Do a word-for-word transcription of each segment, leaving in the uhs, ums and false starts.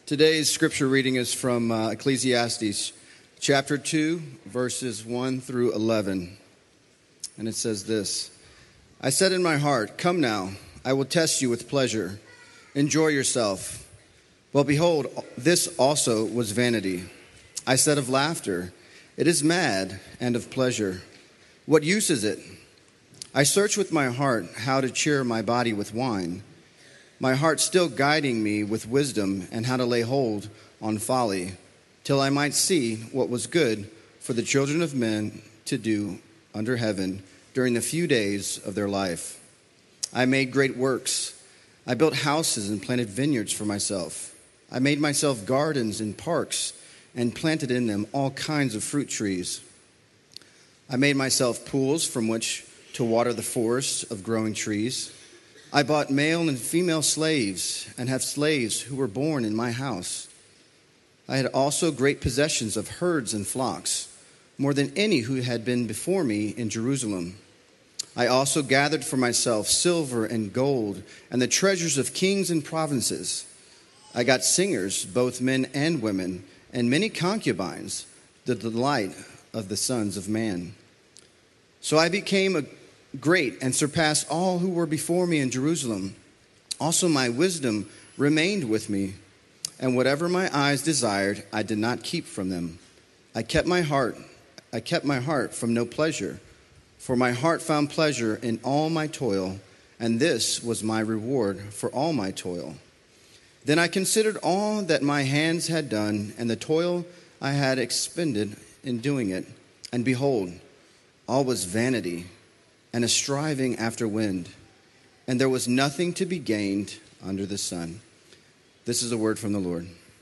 Today's scripture reading is from uh, Ecclesiastes chapter two, verses one through eleven. And it says this: I said in my heart, come now, I will test you with pleasure. Enjoy yourself. Well, behold, this also was vanity. I said of laughter, it is mad, and of pleasure, what use is it? I search with my heart how to cheer my body with wine, my heart still guiding me with wisdom and how to lay hold on folly, till I might see what was good for the children of men to do under heaven during the few days of their life. I made great works. I built houses and planted vineyards for myself. I made myself gardens and parks and planted in them all kinds of fruit trees. I made myself pools from which to water the forests of growing trees. I bought male and female slaves and have slaves who were born in my house. I had also great possessions of herds and flocks, more than any who had been before me in Jerusalem. I also gathered for myself silver and gold and the treasures of kings and provinces. I got singers, both men and women, and many concubines, the delight of the sons of man. So I became a great and surpassed all who were before me in Jerusalem. Also my wisdom remained with me, and whatever my eyes desired, I did not keep from them. I kept my heart, I kept my heart from no pleasure, for my heart found pleasure in all my toil, and this was my reward for all my toil. Then I considered all that my hands had done, and the toil I had expended in doing it, and behold, all was vanity and a striving after wind, and there was nothing to be gained under the sun. This is a word from the Lord.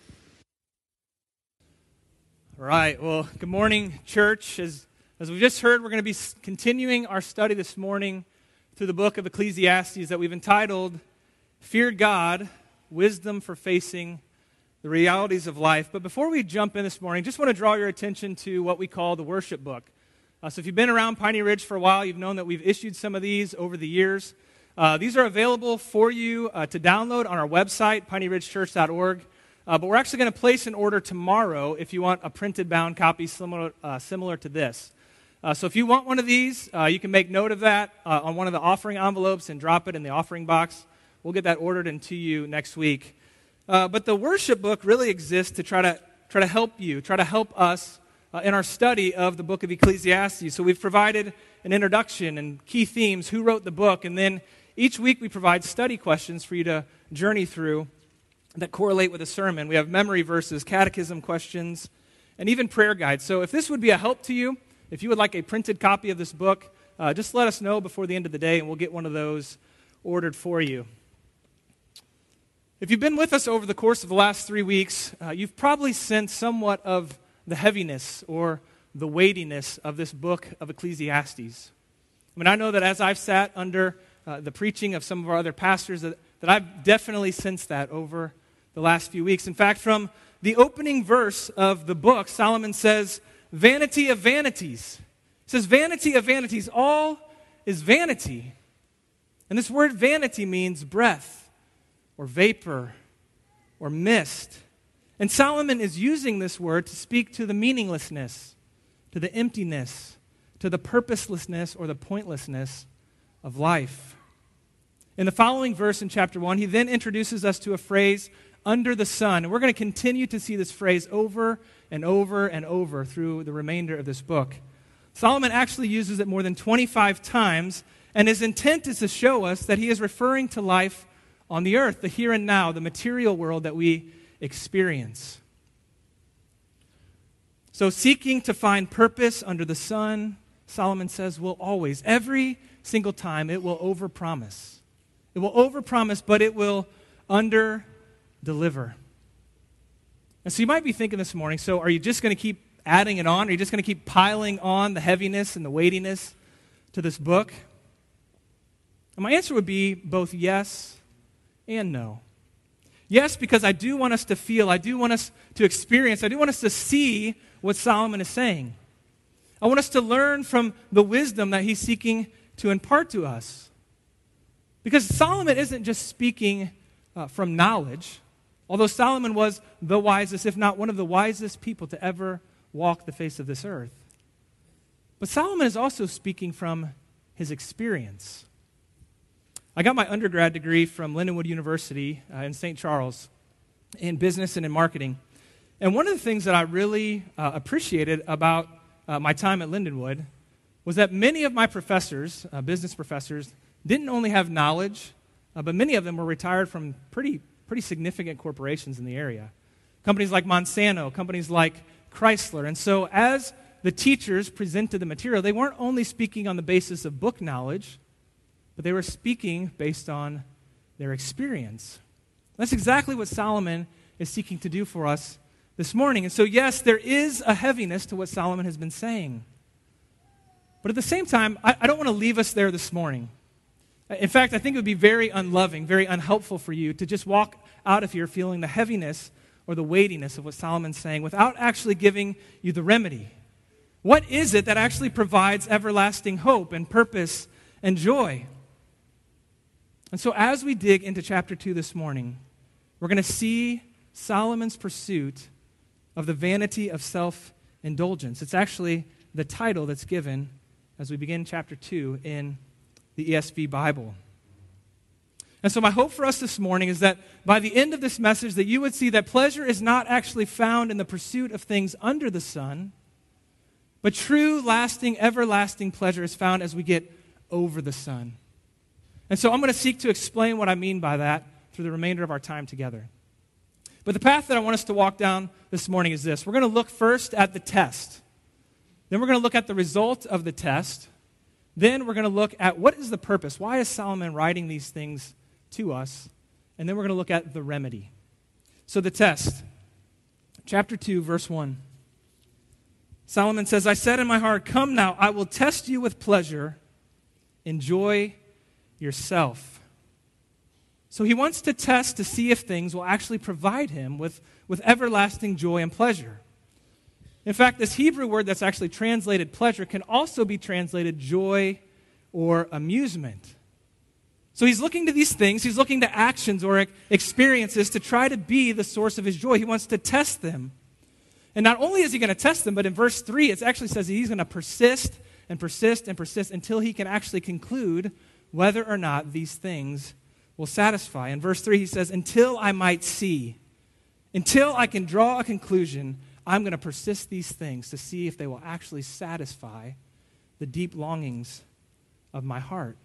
All right, well, good morning, church. As, as we just heard, we're going to be continuing our study this morning through the book of Ecclesiastes that we've entitled, Fear God, Wisdom for Facing the Realities of Life. But before we jump in this morning, just want to draw your attention to what we call the worship book. Uh, so if you've been around Piney Ridge for a while, you've known that we've issued some of these over the years. Uh, these are available for you uh, to download on our website, piney ridge church dot org. Uh, but we're actually going to place an order tomorrow if you want a printed bound copy similar, uh, similar to this. Uh, so if you want one of these, uh, you can make note of that uh, on one of the offering envelopes and drop it in the offering box. We'll get that ordered and to you next week. Uh, but the worship book really exists to try to try to help you, try to help us Uh, in our study of the book of Ecclesiastes. So we've provided an introduction and key themes, who wrote the book, and then each week we provide study questions for you to journey through that correlate with a sermon. We have memory verses, catechism questions, and even prayer guides. So if this would be a help to you, if you would like a printed copy of this book, uh, just let us know before the end of the day, and we'll get one of those ordered for you. If you've been with us over the course of the last three weeks, uh, you've probably sensed somewhat of the heaviness or the weightiness of this book of Ecclesiastes. I mean, I know that as I've sat under uh, the preaching of some of our other pastors, that, that I've definitely sensed that over the last few weeks. In fact, from the opening verse of the book, Solomon says, vanity of vanities. He says, vanity of vanities, all is vanity. And this word vanity means breath or vapor or mist. And Solomon is using this word to speak to the meaninglessness, to the emptiness, to the purposelessness or the pointlessness of life. In the following verse in chapter one, he then introduces us to a phrase, under the sun. And we're going to continue to see this phrase over and over and over through the remainder of this book. Solomon actually uses it more than twenty-five times, and his intent is to show us that he is referring to life on the earth, the here and now, the material world that we experience. So seeking to find purpose under the sun, Solomon says, will always, every single time, it will overpromise. It will overpromise, but it will under-deliver. And so you might be thinking this morning, so are you just going to keep adding it on? Are you just going to keep piling on the heaviness and the weightiness to this book? And my answer would be both yes and no. Yes, because I do want us to feel, I do want us to experience, I do want us to see what Solomon is saying. I want us to learn from the wisdom that he's seeking to impart to us. Because Solomon isn't just speaking uh, from knowledge. Although Solomon was the wisest, if not one of the wisest people to ever walk the face of this earth. But Solomon is also speaking from his experience. I got my undergrad degree from Lindenwood University uh, in Saint Charles in business and in marketing. And one of the things that I really uh, appreciated about uh, my time at Lindenwood was that many of my professors, uh, business professors, didn't only have knowledge, uh, but many of them were retired from pretty, pretty significant corporations in the area. Companies like Monsanto, companies like Chrysler. And so as the teachers presented the material, they weren't only speaking on the basis of book knowledge, but they were speaking based on their experience. That's exactly what Solomon is seeking to do for us this morning. And so, yes, there is a heaviness to what Solomon has been saying. But at the same time, I, I don't want to leave us there this morning. In fact, I think it would be very unloving, very unhelpful for you to just walk out of here feeling the heaviness or the weightiness of what Solomon's saying without actually giving you the remedy. What is it that actually provides everlasting hope and purpose and joy? And so as we dig into chapter two this morning, we're going to see Solomon's pursuit of the vanity of self-indulgence. It's actually the title that's given as we begin chapter two in the E S V Bible. And so my hope for us this morning is that by the end of this message that you would see that pleasure is not actually found in the pursuit of things under the sun, but true, lasting, everlasting pleasure is found as we get over the sun. And so I'm going to seek to explain what I mean by that through the remainder of our time together. But the path that I want us to walk down this morning is this. We're going to look first at the test. Then we're going to look at the result of the test. Then we're going to look at what is the purpose. Why is Solomon writing these things to us? And then we're going to look at the remedy. So the test. Chapter two, verse one. Solomon says, I said in my heart, come now, I will test you with pleasure. Enjoy yourself. So he wants to test to see if things will actually provide him with, with everlasting joy and pleasure. In fact, this Hebrew word that's actually translated pleasure can also be translated joy or amusement. So he's looking to these things, he's looking to actions or experiences to try to be the source of his joy. He wants to test them. And not only is he going to test them, but in verse three, it actually says that he's going to persist and persist and persist until he can actually conclude whether or not these things will satisfy. In verse three, he says, until I might see, until I can draw a conclusion, I'm going to persist these things to see if they will actually satisfy the deep longings of my heart.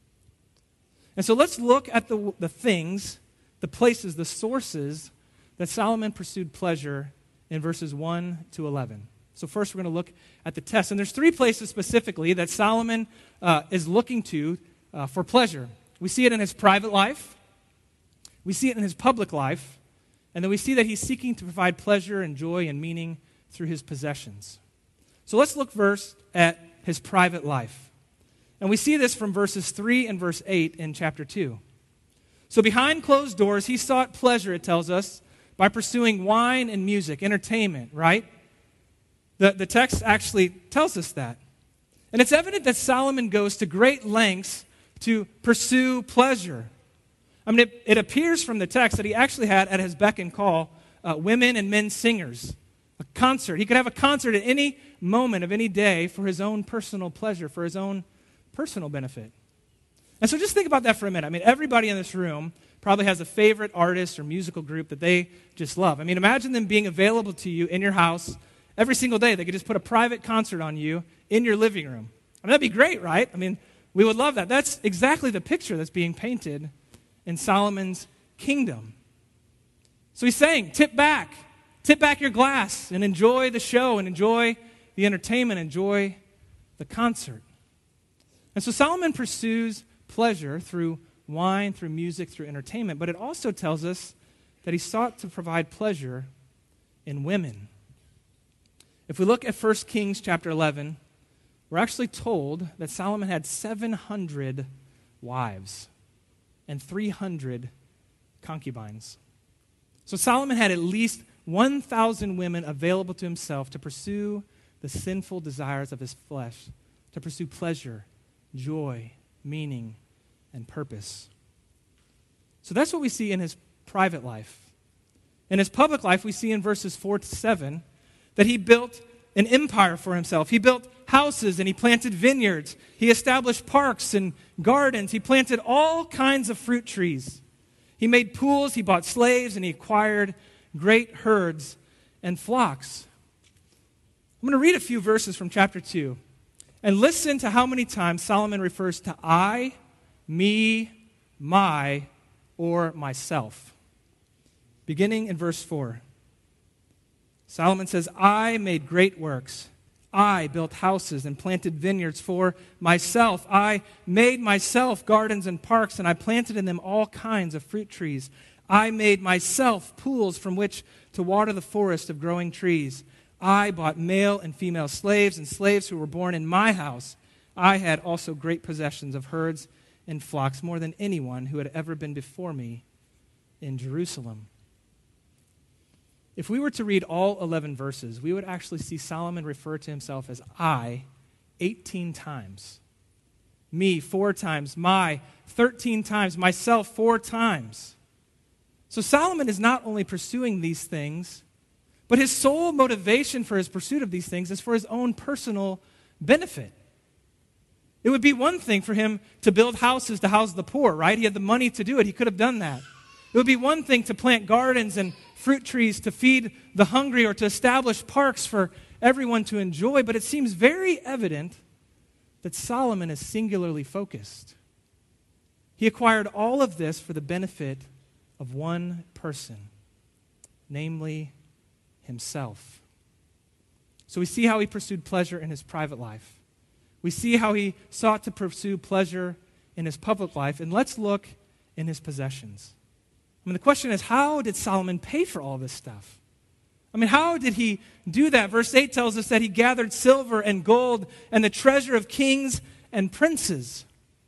And so let's look at the, the things, the places, the sources that Solomon pursued pleasure in verses one to eleven. So first we're going to look at the test. And there's three places specifically that Solomon uh, is looking to uh, for pleasure. We see it in his private life, we see it in his public life, and then we see that he's seeking to provide pleasure and joy and meaning through his possessions. So let's look first at his private life. And we see this from verses three and verse eight in chapter two. So behind closed doors, he sought pleasure, it tells us, by pursuing wine and music, entertainment, right? The, the text actually tells us that. And it's evident that Solomon goes to great lengths to pursue pleasure. I mean, it, it appears from the text that he actually had at his beck and call uh, women and men singers, a concert. He could have a concert at any moment of any day for his own personal pleasure, for his own personal benefit. And so just think about that for a minute. I mean, everybody in this room probably has a favorite artist or musical group that they just love. I mean, imagine them being available to you in your house every single day. They could just put a private concert on you in your living room. I mean, that'd be great, right? I mean, we would love that. That's exactly the picture that's being painted in Solomon's kingdom. So he's saying, tip back, tip back your glass and enjoy the show and enjoy the entertainment, enjoy the concert. And so Solomon pursues pleasure through wine, through music, through entertainment, but it also tells us that he sought to provide pleasure in women. If we look at First Kings chapter eleven, we're actually told that Solomon had seven hundred wives and three hundred concubines. So Solomon had at least one thousand women available to himself to pursue the sinful desires of his flesh, to pursue pleasure, joy, meaning, and purpose. So that's what we see in his private life. In his public life, we see in verses four to seven that he built an empire for himself. He built houses and he planted vineyards. He established parks and gardens. He planted all kinds of fruit trees. He made pools, he bought slaves, and he acquired great herds and flocks. I'm going to read a few verses from chapter two and listen to how many times Solomon refers to I, me, my, or myself. Beginning in verse four. Solomon says, I made great works. I built houses and planted vineyards for myself. I made myself gardens and parks, and I planted in them all kinds of fruit trees. I made myself pools from which to water the forest of growing trees. I bought male and female slaves and slaves who were born in my house. I had also great possessions of herds and flocks, more than anyone who had ever been before me in Jerusalem. If we were to read all eleven verses, we would actually see Solomon refer to himself as I eighteen times, me four times, my thirteen times, myself four times. So Solomon is not only pursuing these things, but his sole motivation for his pursuit of these things is for his own personal benefit. It would be one thing for him to build houses to house the poor, right? He had the money to do it. He could have done that. It would be one thing to plant gardens and fruit trees to feed the hungry or to establish parks for everyone to enjoy, but it seems very evident that Solomon is singularly focused. He acquired all of this for the benefit of one person, namely himself. So we see how he pursued pleasure in his private life. We see how he sought to pursue pleasure in his public life, and let's look in his possessions. I mean, the question is, how did Solomon pay for all this stuff? I mean, how did he do that? Verse eight tells us that he gathered silver and gold and the treasure of kings and princes.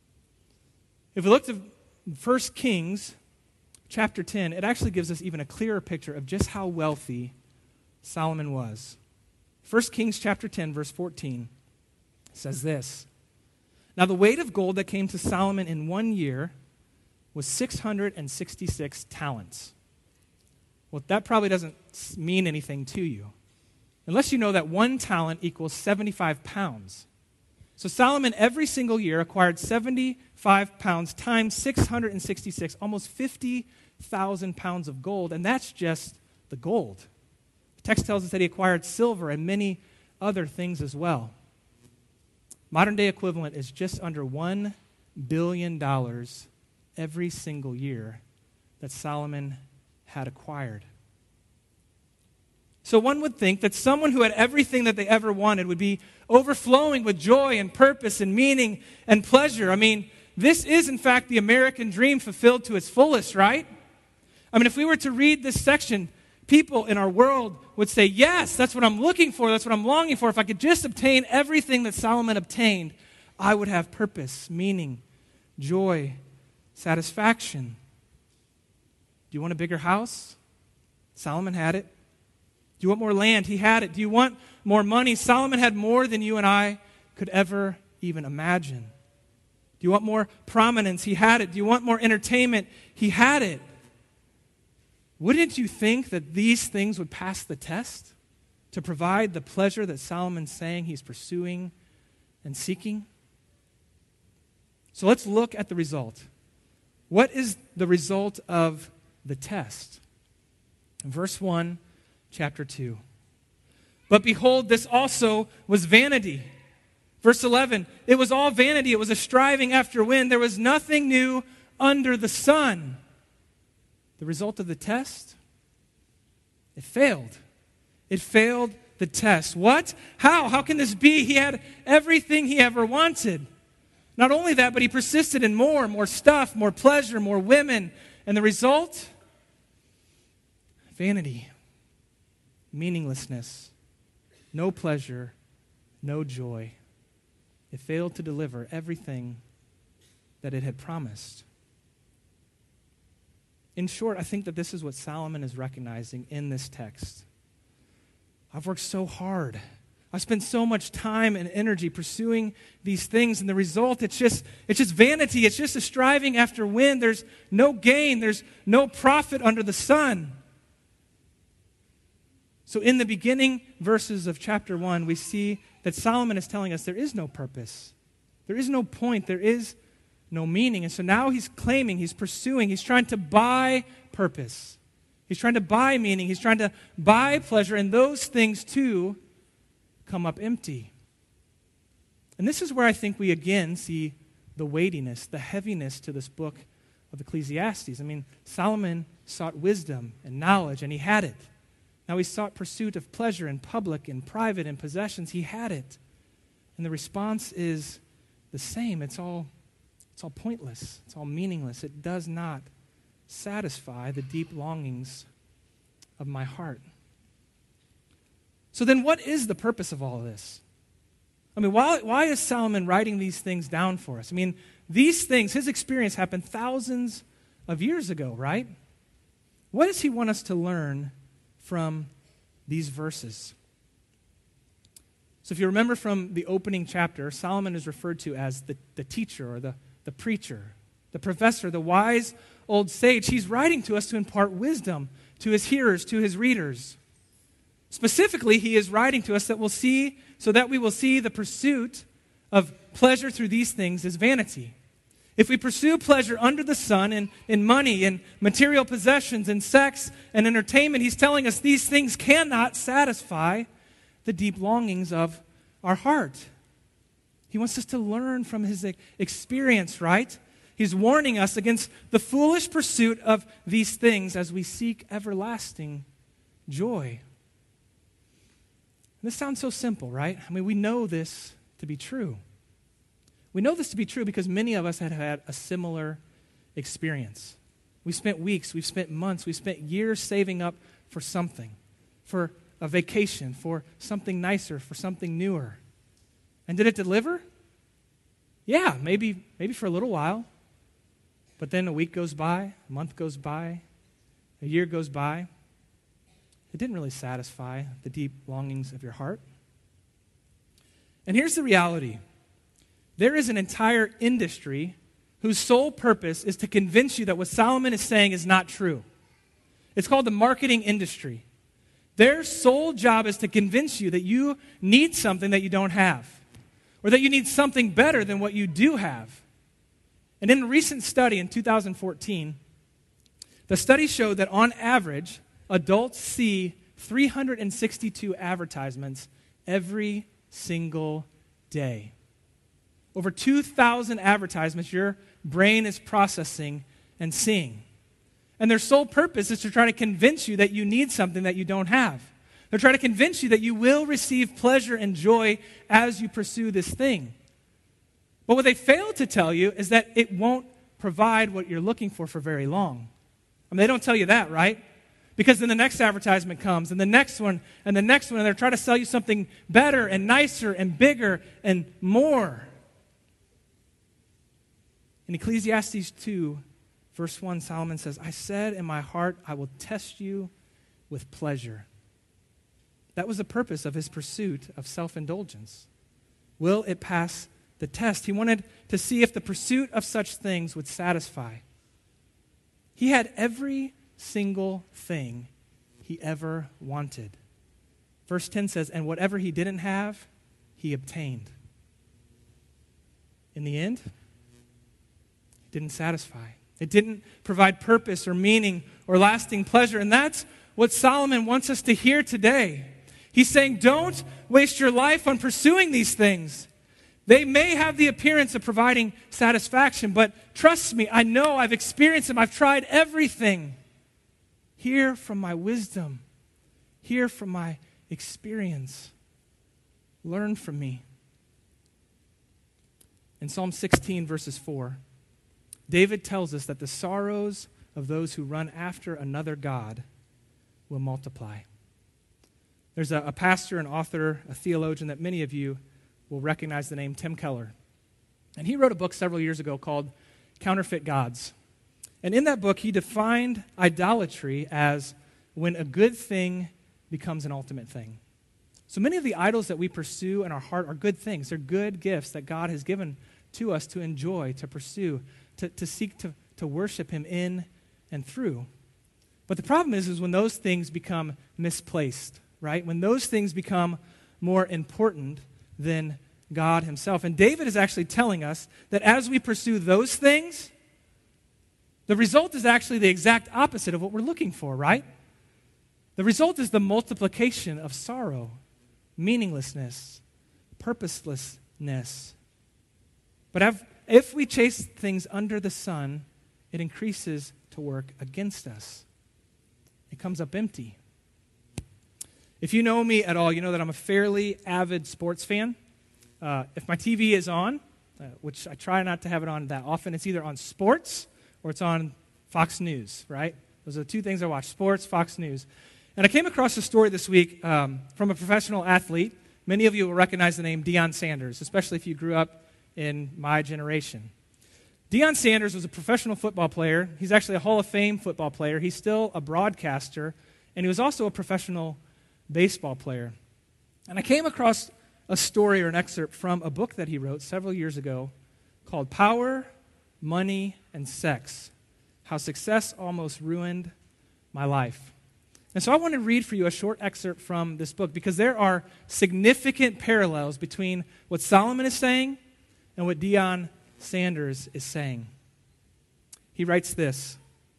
If we look at First Kings chapter ten, it actually gives us even a clearer picture of just how wealthy Solomon was. First Kings chapter ten, verse fourteen says this. Now the weight of gold that came to Solomon in one year was six hundred sixty-six talents. Well, that probably doesn't mean anything to you, unless you know that one talent equals seventy-five pounds. So Solomon every single year acquired seventy-five pounds times six hundred sixty-six, almost fifty thousand pounds of gold, and that's just the gold. The text tells us that he acquired silver and many other things as well. Modern day equivalent is just under one billion dollars every single year that Solomon had acquired. So one would think that someone who had everything that they ever wanted would be overflowing with joy and purpose and meaning and pleasure. I mean, this is in fact the American dream fulfilled to its fullest, right? I mean, if we were to read this section, people in our world would say, yes, that's what I'm looking for, that's what I'm longing for. If I could just obtain everything that Solomon obtained, I would have purpose, meaning, joy, satisfaction. Do you want a bigger house? Solomon had it. Do you want more land? He had it. Do you want more money? Solomon had more than you and I could ever even imagine. Do you want more prominence? He had it. Do you want more entertainment? He had it. Wouldn't you think that these things would pass the test to provide the pleasure that Solomon's saying he's pursuing and seeking? So let's look at the result. What is the result of the test? In verse one, chapter two. But behold, this also was vanity. Verse eleven, it was all vanity. It was a striving after wind. There was nothing new under the sun. The result of the test? It failed. It failed the test. What? How? How can this be? He had everything he ever wanted. Not only that, but he persisted in more, more stuff, more pleasure, more women. And the result? Vanity, meaninglessness, no pleasure, no joy. It failed to deliver everything that it had promised. In short, I think that this is what Solomon is recognizing in this text. I've worked so hard. I spent so much time and energy pursuing these things, and the result, it's just, it's just vanity. It's just a striving after wind. There's no gain. There's no profit under the sun. So in the beginning verses of chapter one, we see that Solomon is telling us there is no purpose. There is no point. There is no meaning. And so now he's claiming, he's pursuing, he's trying to buy purpose. He's trying to buy meaning. He's trying to buy pleasure. And those things, too, come up empty. And this is where I think we again see the weightiness, the heaviness to this book of Ecclesiastes. I mean, Solomon sought wisdom and knowledge, and he had it. Now he sought pursuit of pleasure in public, in private, in possessions. He had it. And the response is the same. It's all, it's all pointless. It's all meaningless. It does not satisfy the deep longings of my heart. So then what is the purpose of all of this? I mean, why, why is Solomon writing these things down for us? I mean, these things, his experience happened thousands of years ago, right? What does he want us to learn from these verses? So if you remember from the opening chapter, Solomon is referred to as the, the teacher or the, the preacher, the professor, the wise old sage. He's writing to us to impart wisdom to his hearers, to his readers. Specifically, he is writing to us that we'll see, so that we will see the pursuit of pleasure through these things is vanity. If we pursue pleasure under the sun in, in money and material possessions and sex and entertainment, he's telling us these things cannot satisfy the deep longings of our heart. He wants us to learn from his experience, right? He's warning us against the foolish pursuit of these things as we seek everlasting joy. And this sounds so simple, right? I mean, we know this to be true. We know this to be true because many of us had had a similar experience. We spent weeks, we've spent months, we've spent years saving up for something, for a vacation, for something nicer, for something newer. And did it deliver? Yeah, maybe, maybe for a little while. But then a week goes by, a month goes by, a year goes by. It didn't really satisfy the deep longings of your heart. And here's the reality. There is an entire industry whose sole purpose is to convince you that what Solomon is saying is not true. It's called the marketing industry. Their sole job is to convince you that you need something that you don't have, or that you need something better than what you do have. And in a recent study in two thousand fourteen, the study showed that on average, adults see three hundred sixty-two advertisements every single day. Over two thousand advertisements your brain is processing and seeing. And their sole purpose is to try to convince you that you need something that you don't have. They're trying to convince you that you will receive pleasure and joy as you pursue this thing. But what they fail to tell you is that it won't provide what you're looking for for very long. I mean, they don't tell you that, right? Because then the next advertisement comes, and the next one, and the next one, and they're trying to sell you something better and nicer and bigger and more. In Ecclesiastes two, verse one, Solomon says, I said in my heart, I will test you with pleasure. That was the purpose of his pursuit of self-indulgence. Will it pass the test? He wanted to see if the pursuit of such things would satisfy. He had every single thing he ever wanted. Verse ten says, and whatever he didn't have, he obtained. In the end, it didn't satisfy. It didn't provide purpose or meaning or lasting pleasure. And that's what Solomon wants us to hear today. He's saying, don't waste your life on pursuing these things. They may have the appearance of providing satisfaction, but trust me, I know, I've experienced them. I've tried everything. Hear from my wisdom. Hear from my experience. Learn from me. In Psalm sixteen, verses four, David tells us that the sorrows of those who run after another god will multiply. There's a, a pastor, an author, a theologian that many of you will recognize the name Tim Keller. And he wrote a book several years ago called Counterfeit Gods. And in that book, he defined idolatry as when a good thing becomes an ultimate thing. So many of the idols that we pursue in our heart are good things. They're good gifts that God has given to us to enjoy, to pursue, to, to seek to, to worship him in and through. But the problem is, is when those things become misplaced, right? When those things become more important than God himself. And David is actually telling us that as we pursue those things, the result is actually the exact opposite of what we're looking for, right? The result is the multiplication of sorrow, meaninglessness, purposelessness. But if we chase things under the sun, it increases to work against us. It comes up empty. If you know me at all, you know that I'm a fairly avid sports fan. Uh, if my T V is on, uh, which I try not to have it on that often, it's either on sports or it's on Fox News, right? Those are the two things I watch, sports, Fox News. And I came across a story this week um, from a professional athlete. Many of you will recognize the name Deion Sanders, especially if you grew up in my generation. Deion Sanders was a professional football player. He's actually a Hall of Fame football player. He's still a broadcaster, and he was also a professional baseball player. And I came across a story or an excerpt from a book that he wrote several years ago called Power, Money, and Sex: How Success Almost Ruined My Life. And so I want to read for you a short excerpt from this book because there are significant parallels between what Solomon is saying and what Deion Sanders is saying. He writes this: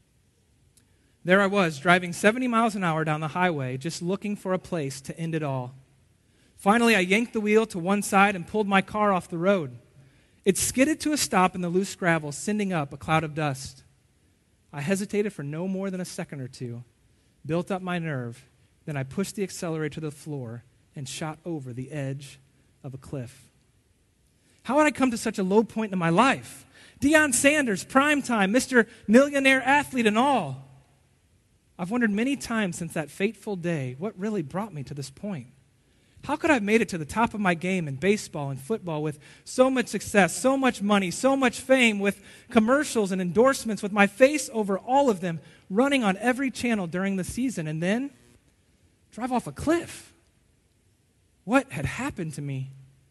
"There I was, driving seventy miles an hour down the highway, just looking for a place to end it all. Finally, I yanked the wheel to one side and pulled my car off the road. It skidded to a stop in the loose gravel, sending up a cloud of dust. I hesitated for no more than a second or two, built up my nerve, then I pushed the accelerator to the floor and shot over the edge of a cliff. How had I come to such a low point in my life? Deion Sanders, primetime, Mister Millionaire athlete and all. I've wondered many times since that fateful day what really brought me to this point. How could I have made it to the top of my game in baseball and football with so much success, so much money, so much fame, with commercials and endorsements, with my face over all of them, running on every channel during the season, and then drive off a cliff? What had happened to me?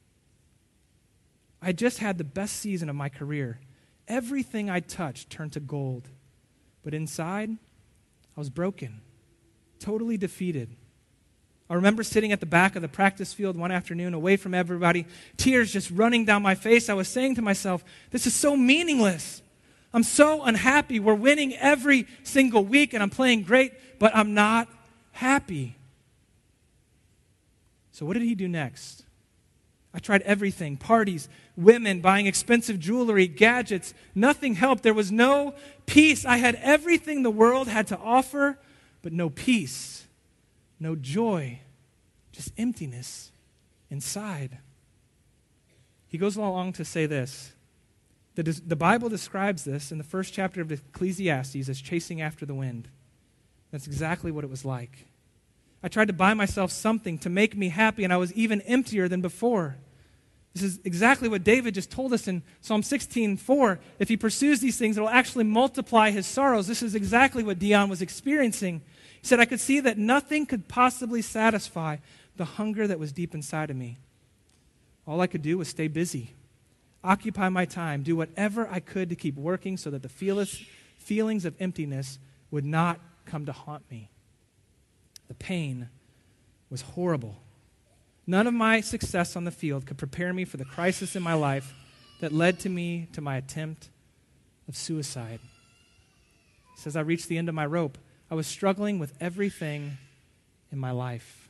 I just had the best season of my career. Everything I touched turned to gold. But inside, I was broken, totally defeated. I remember sitting at the back of the practice field one afternoon, away from everybody, tears just running down my face. I was saying to myself, this is so meaningless. I'm so unhappy. We're winning every single week, and I'm playing great, but I'm not happy. So what did he do next? I tried everything, parties, women, buying expensive jewelry, gadgets. Nothing helped. There was no peace. I had everything the world had to offer, but no peace. No joy, just emptiness inside. He goes along to say this. The, the Bible describes this in the first chapter of Ecclesiastes as chasing after the wind. That's exactly what it was like. I tried to buy myself something to make me happy, and I was even emptier than before. This is exactly what David just told us in Psalm sixteen four. If he pursues these things, it will actually multiply his sorrows. This is exactly what Deion was experiencing. He said, I could see that nothing could possibly satisfy the hunger that was deep inside of me. All I could do was stay busy, occupy my time, do whatever I could to keep working so that the feelings of emptiness would not come to haunt me. The pain was horrible. None of my success on the field could prepare me for the crisis in my life that led to me to my attempt of suicide. He says, I reached the end of my rope. I was struggling with everything in my life.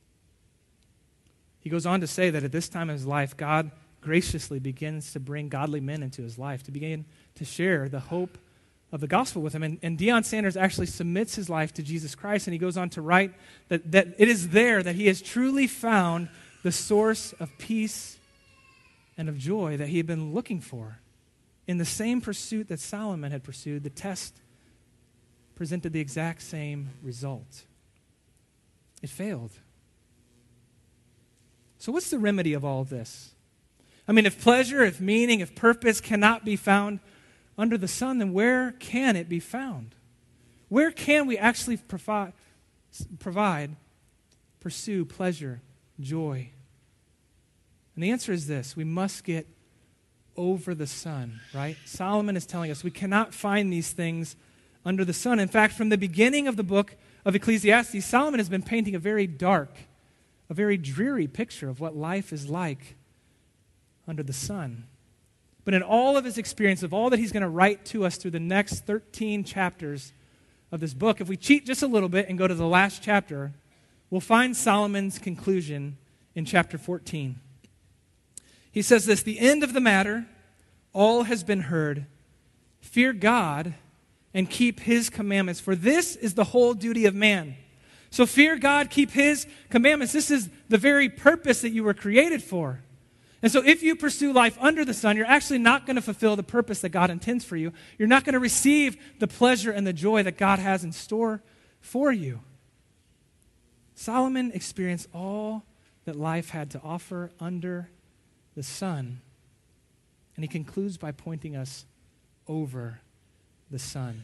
He goes on to say that at this time in his life, God graciously begins to bring godly men into his life, to begin to share the hope of the gospel with him. And, and Deion Sanders actually submits his life to Jesus Christ, and he goes on to write that, that it is there that he has truly found the source of peace and of joy that he had been looking for. In the same pursuit that Solomon had pursued, the test presented the exact same result. It failed. So what's the remedy of all of this? I mean, if pleasure, if meaning, if purpose cannot be found under the sun, then where can it be found? Where can we actually provide, provide, pursue pleasure, joy? And the answer is this: we must get over the sun, right? Solomon is telling us we cannot find these things under the sun. In fact, from the beginning of the book of Ecclesiastes, Solomon has been painting a very dark, a very dreary picture of what life is like under the sun. But in all of his experience, of all that he's going to write to us through the next thirteen chapters of this book, if we cheat just a little bit and go to the last chapter, we'll find Solomon's conclusion in chapter fourteen. He says this, "The end of the matter, all has been heard. Fear God and keep his commandments, for this is the whole duty of man." So fear God, keep his commandments. This is the very purpose that you were created for. And so if you pursue life under the sun, you're actually not going to fulfill the purpose that God intends for you. You're not going to receive the pleasure and the joy that God has in store for you. Solomon experienced all that life had to offer under the sun. And he concludes by pointing us over the sun.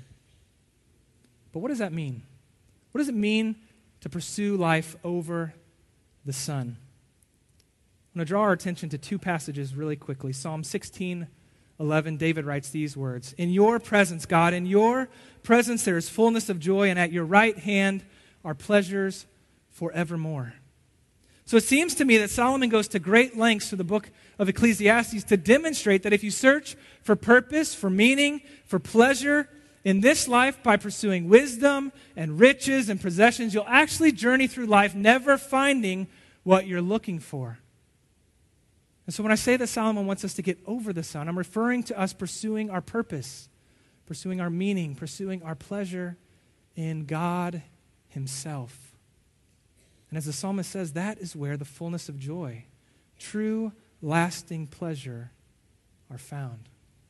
But what does that mean? What does it mean to pursue life over the sun? I'm going to draw our attention to two passages really quickly. Psalm sixteen eleven, David writes these words, "In your presence, God, in your presence there is fullness of joy, and at your right hand are pleasures forevermore." So it seems to me that Solomon goes to great lengths through the book of Ecclesiastes to demonstrate that if you search for purpose, for meaning, for pleasure in this life by pursuing wisdom and riches and possessions, you'll actually journey through life never finding what you're looking for. And so when I say that Solomon wants us to get over the sun, I'm referring to us pursuing our purpose, pursuing our meaning, pursuing our pleasure in God himself. And as the psalmist says, that is where the fullness of joy, true, lasting pleasure are found.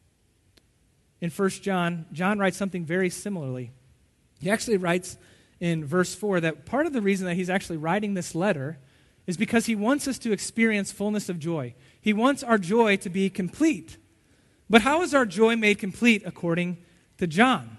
In First John, John writes something very similarly. He actually writes in verse four that part of the reason that he's actually writing this letter is because he wants us to experience fullness of joy. He wants our joy to be complete. But how is our joy made complete according to John?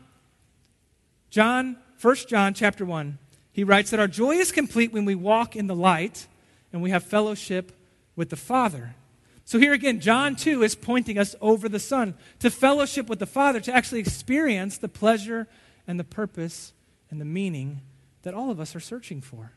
John, First John chapter one, he writes that our joy is complete when we walk in the light and we have fellowship with the Father. So here again, John too is pointing us over the sun to fellowship with the Father, to actually experience the pleasure and the purpose and the meaning that all of us are searching for.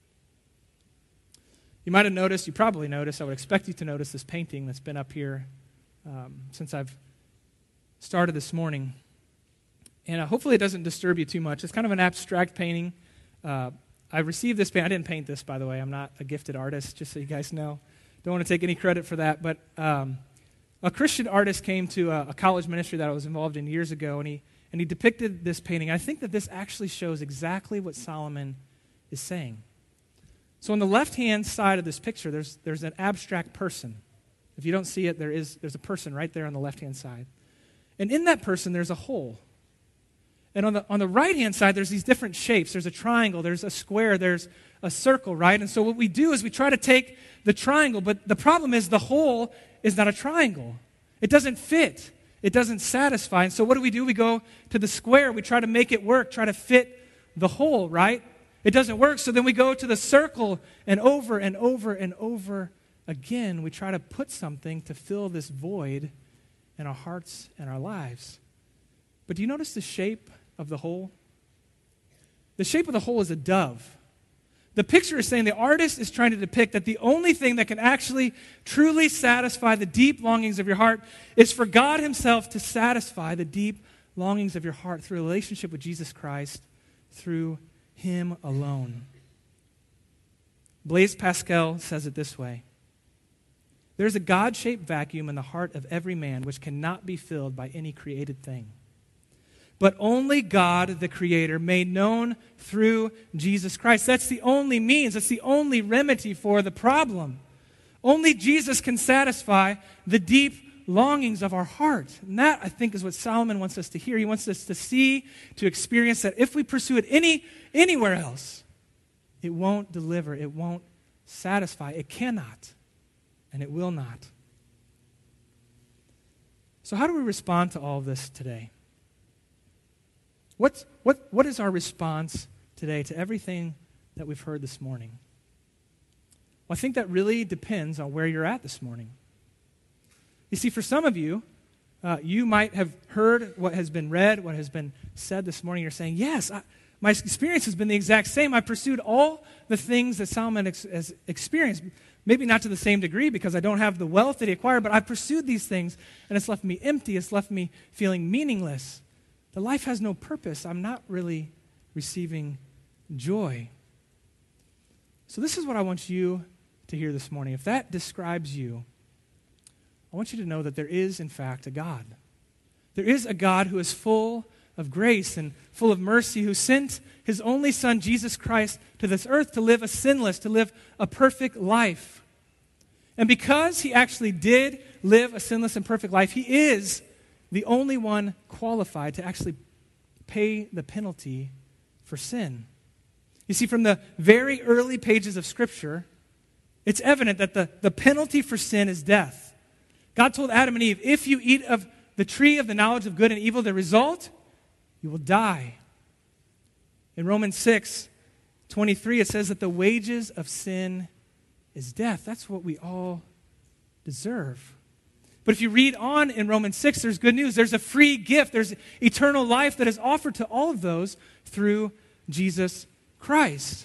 You might have noticed, you probably noticed, I would expect you to notice this painting that's been up here um, since I've started this morning. And uh, hopefully it doesn't disturb you too much. It's kind of an abstract painting. Uh, I received this paint. I didn't paint this, by the way. I'm not a gifted artist, just so you guys know. Don't want to take any credit for that. But um, a Christian artist came to a, a college ministry that I was involved in years ago, and he, and he depicted this painting. I think that this actually shows exactly what Solomon is saying. So on the left-hand side of this picture, there's, there's an abstract person. If you don't see it, there is, there's a person right there on the left-hand side. And in that person, there's a hole. And on the, on the right-hand side, there's these different shapes. There's a triangle, there's a square, there's a circle, right? And so what we do is we try to take the triangle, but the problem is the hole is not a triangle. It doesn't fit. It doesn't satisfy. And so what do we do? We go to the square. We try to make it work, try to fit the hole, right? It doesn't work, so then we go to the circle, and over and over and over again, we try to put something to fill this void in our hearts and our lives. But do you notice the shape of the hole? The shape of the hole is a dove. The picture is saying the artist is trying to depict that the only thing that can actually truly satisfy the deep longings of your heart is for God himself to satisfy the deep longings of your heart through a relationship with Jesus Christ, through him alone. Blaise Pascal says it this way: "There's a God-shaped vacuum in the heart of every man which cannot be filled by any created thing. But only God, the Creator, made known through Jesus Christ." That's the only means, that's the only remedy for the problem. Only Jesus can satisfy the deep longings of our heart. And that, I think, is what Solomon wants us to hear. He wants us to see, to experience that if we pursue it any anywhere else, it won't deliver, it won't satisfy, it cannot, and it will not. So how do we respond to all of this today? What's, what, what is our response today to everything that we've heard this morning? Well, I think that really depends on where you're at this morning. You see, for some of you, uh, you might have heard what has been read, what has been said this morning. You're saying, yes, I, My experience has been the exact same. I pursued all the things that Solomon ex- has experienced. Maybe not to the same degree because I don't have the wealth that he acquired, but I pursued these things, and it's left me empty. It's left me feeling meaningless. The life has no purpose. I'm not really receiving joy. So this is what I want you to hear this morning. If that describes you, I want you to know that there is, in fact, a God. There is a God who is full of grace and full of mercy, who sent his only Son, Jesus Christ, to this earth to live a sinless, to live a perfect life. And because he actually did live a sinless and perfect life, he is the only one qualified to actually pay the penalty for sin. You see, from the very early pages of Scripture, it's evident that the, the penalty for sin is death. God told Adam and Eve, if you eat of the tree of the knowledge of good and evil, the result, you will die. In Romans six twenty-three, it says that the wages of sin is death. That's what we all deserve. But if you read on in Romans six, there's good news. There's a free gift. There's eternal life that is offered to all of those through Jesus Christ.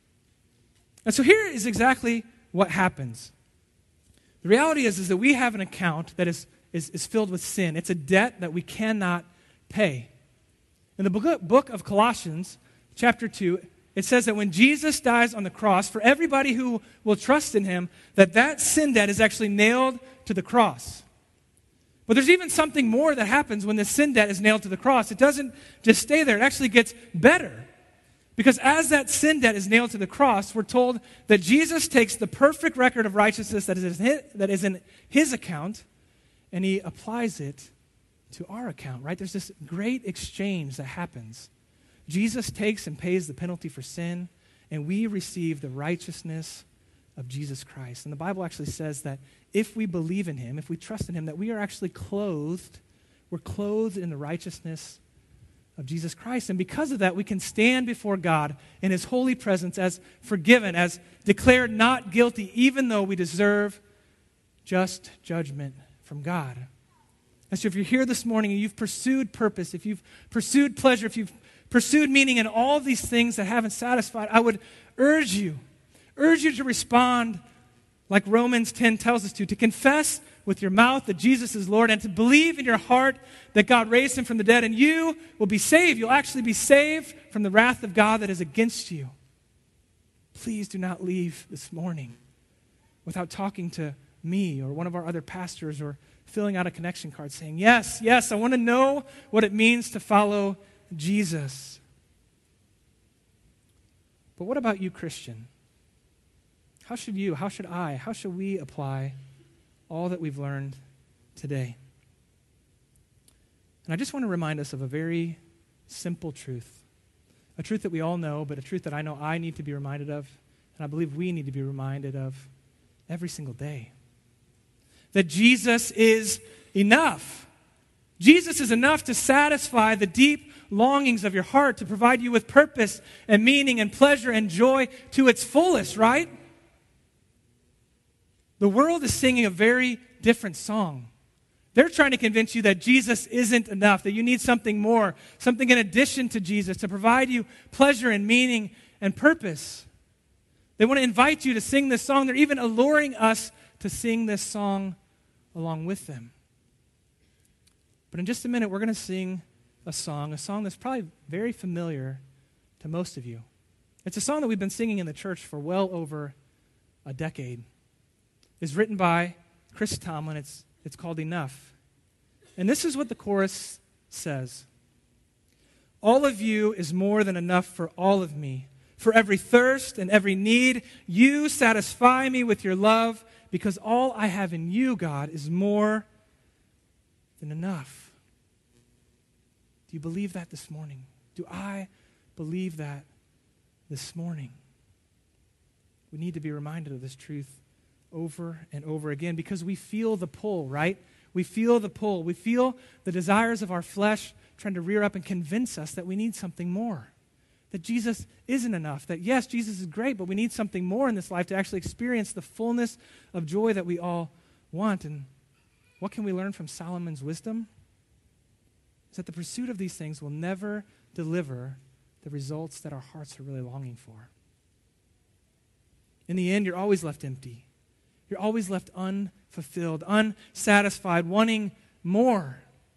And so here is exactly what happens. The reality is, is that we have an account that is, is, is filled with sin. It's a debt that we cannot pay. In the book, book of Colossians, chapter two, it says that when Jesus dies on the cross, for everybody who will trust in him, that that sin debt is actually nailed to the cross. But there's even something more that happens when the sin debt is nailed to the cross. It doesn't just stay there. It actually gets better. Because as that sin debt is nailed to the cross, we're told that Jesus takes the perfect record of righteousness that is in his, that is in his account, and he applies it to our account, right? There's this great exchange that happens. Jesus takes and pays the penalty for sin, and we receive the righteousness of Jesus Christ. And the Bible actually says that if we believe in him, if we trust in him, that we are actually clothed, we're clothed in the righteousness of Jesus Christ. And because of that, we can stand before God in his holy presence as forgiven, as declared not guilty, even though we deserve just judgment from God. And so if you're here this morning and you've pursued purpose, if you've pursued pleasure, if you've pursued meaning in all of these things that haven't satisfied, I would urge you, urge you to respond like Romans ten tells us to, to confess with your mouth that Jesus is Lord and to believe in your heart that God raised him from the dead, and you will be saved. You'll actually be saved from the wrath of God that is against you. Please do not leave this morning without talking to me or one of our other pastors or filling out a connection card saying, yes, yes, I want to know what it means to follow Jesus. But what about you, Christian? How should you, how should I, how should we apply all that we've learned today? And I just want to remind us of a very simple truth, a truth that we all know, but a truth that I know I need to be reminded of, and I believe we need to be reminded of every single day. That Jesus is enough. Jesus is enough to satisfy the deep longings of your heart, to provide you with purpose and meaning and pleasure and joy to its fullest, right? The world is singing a very different song. They're trying to convince you that Jesus isn't enough, that you need something more, something in addition to Jesus to provide you pleasure and meaning and purpose. They want to invite you to sing this song. They're even alluring us to sing this song along with them. But in just a minute, we're going to sing a song, a song that's probably very familiar to most of you. It's a song that we've been singing in the church for well over a decade. It's written by Chris Tomlin. It's, it's called Enough. And this is what the chorus says. All of you is more than enough for all of me. For every thirst and every need, you satisfy me with your love, because all I have in you, God, is more than enough. Do you believe that this morning? Do I believe that this morning? We need to be reminded of this truth over and over again because we feel the pull, right? We feel the pull. We feel the desires of our flesh trying to rear up and convince us that we need something more. That Jesus isn't enough. That yes, Jesus is great, but we need something more in this life to actually experience the fullness of joy that we all want. And what can we learn from Solomon's wisdom? Is that the pursuit of these things will never deliver the results that our hearts are really longing for. In the end, you're always left empty. You're always left unfulfilled, unsatisfied, wanting more.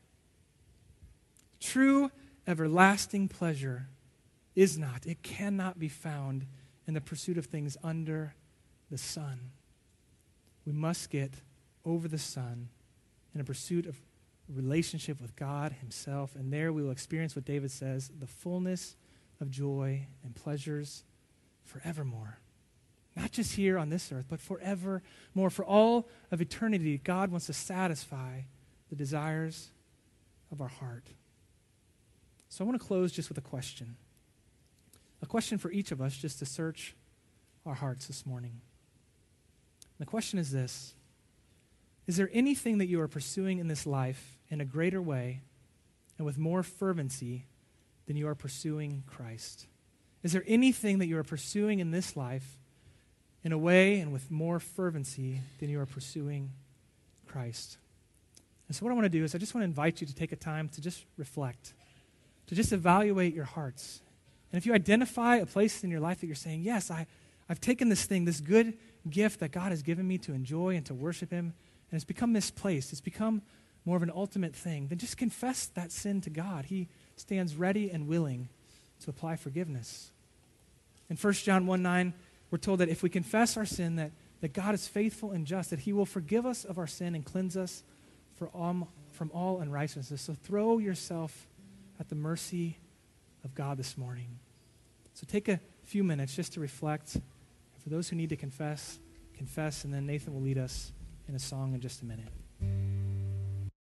True, everlasting pleasure is not, it cannot be found in the pursuit of things under the sun. We must get over the sun in a pursuit of relationship with God himself, and there we will experience what David says, the fullness of joy and pleasures forevermore. Not just here on this earth, but forevermore. For all of eternity, God wants to satisfy the desires of our heart. So I want to close just with a question. A question for each of us just to search our hearts this morning. The question is this: is there anything that you are pursuing in this life in a greater way and with more fervency than you are pursuing Christ? Is there anything that you are pursuing in this life in a way and with more fervency than you are pursuing Christ? And so what I want to do is I just want to invite you to take a time to just reflect, to just evaluate your hearts. And if you identify a place in your life that you're saying, yes, I, I've taken this thing, this good gift that God has given me to enjoy and to worship him, and it's become misplaced, it's become more of an ultimate thing, then just confess that sin to God. He stands ready and willing to apply forgiveness. In First John one nine, we're told that if we confess our sin, that, that God is faithful and just, that he will forgive us of our sin and cleanse us for all, from all unrighteousness. So throw yourself at the mercy of God this morning. So take a few minutes just to reflect. For those who need to confess, confess, and then Nathan will lead us in a song in just a minute.